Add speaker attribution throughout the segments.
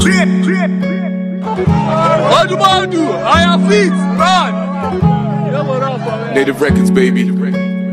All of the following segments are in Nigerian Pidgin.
Speaker 1: Odumodu, I am fit, run.
Speaker 2: Native Records, baby. Do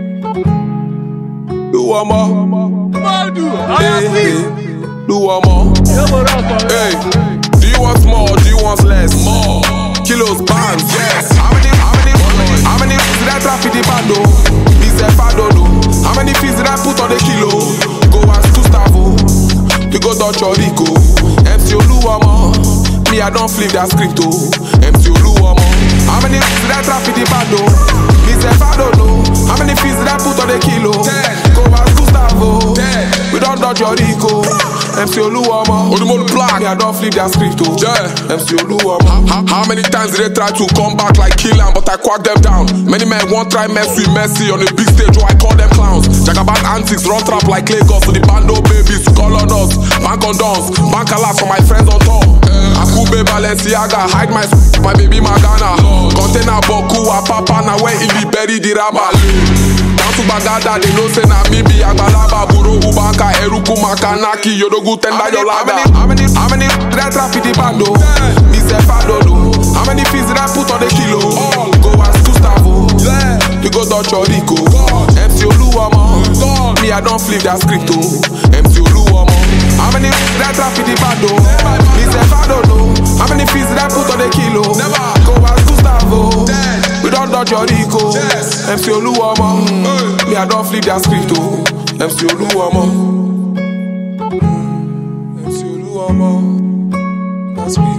Speaker 2: one more.
Speaker 1: Odumodu, I am fit.
Speaker 2: Do one more. Hey, do you want more or do you want less? More. Kilos, pounds, yes. How many fees did I trap in the bando? Me self, I don't know. How many fees did I put on the kilo? Go ask Gustavo. To go Dutch or Rico. MC Oluwamo. Me, I don't flip that script, oh. MC Oluwamo. How many fees did I trap in the bando? Me self, I don't know. How many fees did I put on the kilo? 10. Go ask Gustavo. 10. We don't Dutch or Rico. MC Oluwamo. Odumodu Black. Me, I don't flip that script, oh. Yeah. MC Oluwamo. How many times did they try to come back like kill am, but I quack them down? Many men won't try mess with Messi on a big stage, oh I call them clowns. Jagaban antics, run trap like Lagos, so the bando babies call on us. Bank on dons, bank alas for my friends on tour. Akube Balenciaga, hide my baby Magana. Container Boku, Papa, na where in the berry the raba. Down to Bagada, they know say na me be Agbalaba, Buro, Ubanka, Eruku, Makanaki, Yodogu, Tenda, Yolaga. How many did I trap in the bando? Me self, I don't know. How many fees did I put on the kilo? Go ask Gustavo. To go Dutch or Rico. MC Oluwamo. Me, I don't flip that script, oh. MC Oluwamo. How many fees did I trap in the bando? Me self, I don't know. How many fees did I put on the kilo? Go ask Gustavo. We don't Dutch or Rico. MC Oluwamo. Me, I don't flip that script, oh. MC Oluwamo. MC Oluwamo. That's me.